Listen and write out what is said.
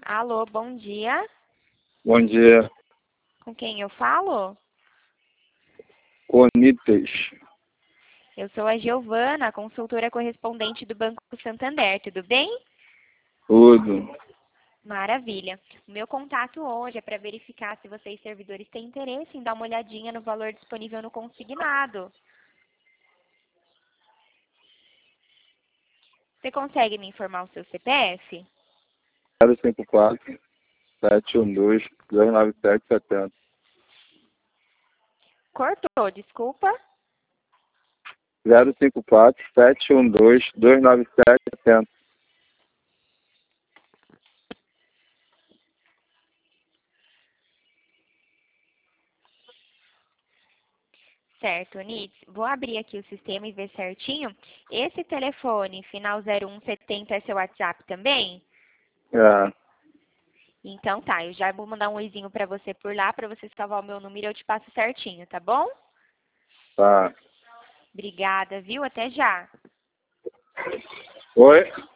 Alô, bom dia. Bom dia. Com quem eu falo? Conites. Eu sou a Giovana, consultora correspondente do Banco Santander. Tudo bem? Tudo. Maravilha. O meu contato hoje é para verificar se vocês, servidores, têm interesse em dar uma olhadinha no valor disponível no consignado. Você consegue me informar o seu CPF? 054 712 297 70. Cortou, desculpa. 054 712 297 70. Certo, Nitz. Vou abrir aqui o sistema e ver certinho. Esse telefone, final 0170, é seu WhatsApp também? É, Então tá, eu já vou mandar um oizinho pra você por lá, pra você salvar o meu número e eu te passo certinho, tá bom? tá. Obrigada, viu? Até já. Oi?